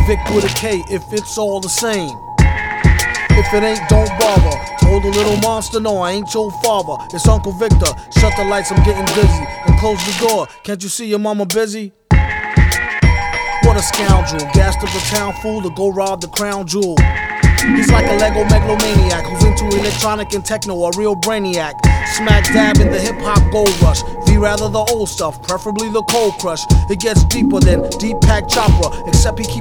Vic with a K if it's all the same. If it ain't, don't bother. Told the little monster, no, I ain't your father. It's Uncle Victor. Shut the lights, I'm getting dizzy. And close the door. Can't you see your mama busy? What a scoundrel. Gassed up the town fool to go rob the crown jewel. He's like a Lego megalomaniac who's into electronic and techno, a real brainiac. Smack dab in the hip-hop gold rush. V rather the old stuff, preferably the cold crush. It gets deeper than Deepak Chopra, except he keeps